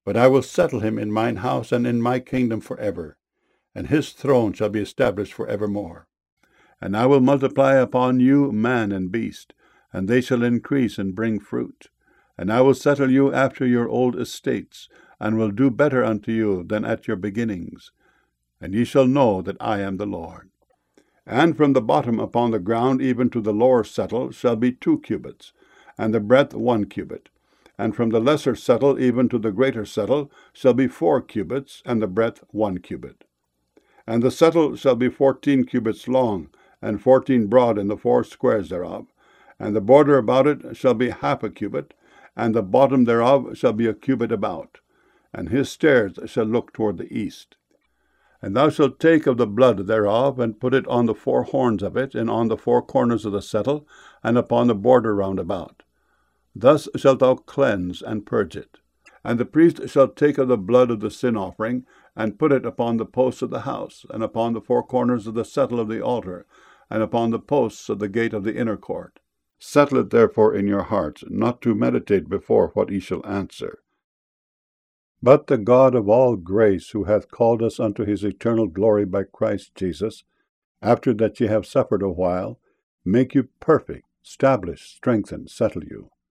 But I will settle him in mine house and in my kingdom forever, and his throne shall be established for evermore. And I will multiply upon you man and beast, and they shall increase and bring fruit. And I will settle you after your old estates, and will do better unto you than at your beginnings. And ye shall know that I am the Lord. And from the bottom upon the ground even to the lower settle shall be 2 cubits, and the breadth 1 cubit. And from the lesser settle even to the greater settle shall be 4 cubits, and the breadth 1 cubit. And the settle shall be 14 cubits long, and 14 broad in the 4 squares thereof. And the border about it shall be 1/2 cubit, and the bottom thereof shall be 1 cubit about. And his stairs shall look toward the east. And thou shalt take of the blood thereof, and put it on the 4 horns of it, and on the 4 corners of the settle, and upon the border round about. Thus shalt thou cleanse and purge it. And the priest shall take of the blood of the sin offering, and put it upon the posts of the house, and upon the 4 corners of the settle of the altar, and upon the posts of the gate of the inner court. Settle it therefore in your hearts, not to meditate before what ye shall answer. But the God of all grace, who hath called us unto his eternal glory by Christ Jesus, after that ye have suffered a while, make you perfect, establish, strengthen, settle you.